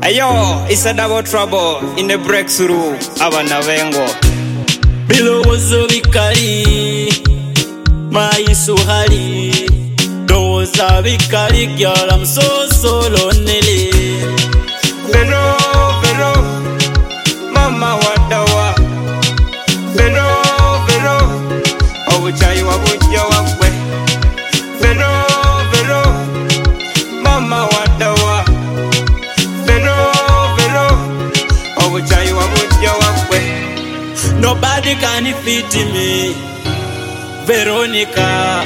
Ayo, it's a double trouble in the breakthrough. Abana bengo bilowozo bikali maisuhali doza bikali gyala msosolo nele Vero, vero, mama wadawa Vero, vero, obuchayi wabujja wakwe Vero, vero, mama wadawa Vero, vero, obuchayi wabujja wakwe Nobody can defeat me Veronica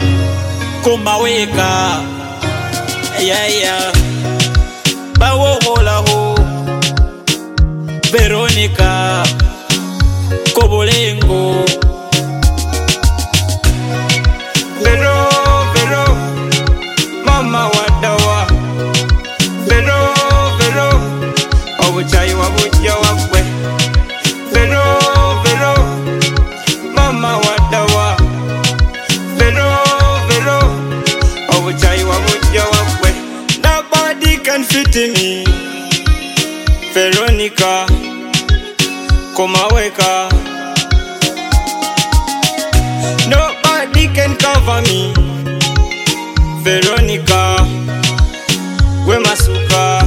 Kumaweka Yeah Bawohola ho Veronica Kobolengo Vero, vero, mama wadawa Vero, vero, obuchayi wabujja wakwe Vero, vero, mama wadawa Vero, vero, obuchayi wabujja wakwe Nobody can fit me Veronica Kumaweka Nobody can cover me Veronica Wemasuka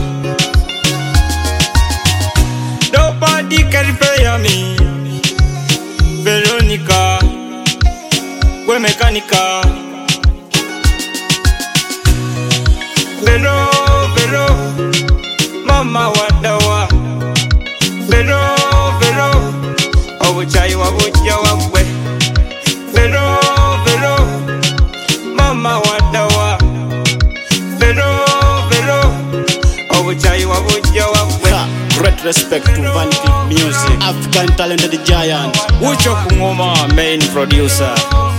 Nobody can repair me Veronica Wemekanika Vero, vero, mama wadawa Vero, vero, obuchayi wabujja wakwe Vero, vero, mama wadawa Vero, vero, obuchayi wabujja wakwe Great respect to Vanity Music African talented giant Ucho Kungoma main producer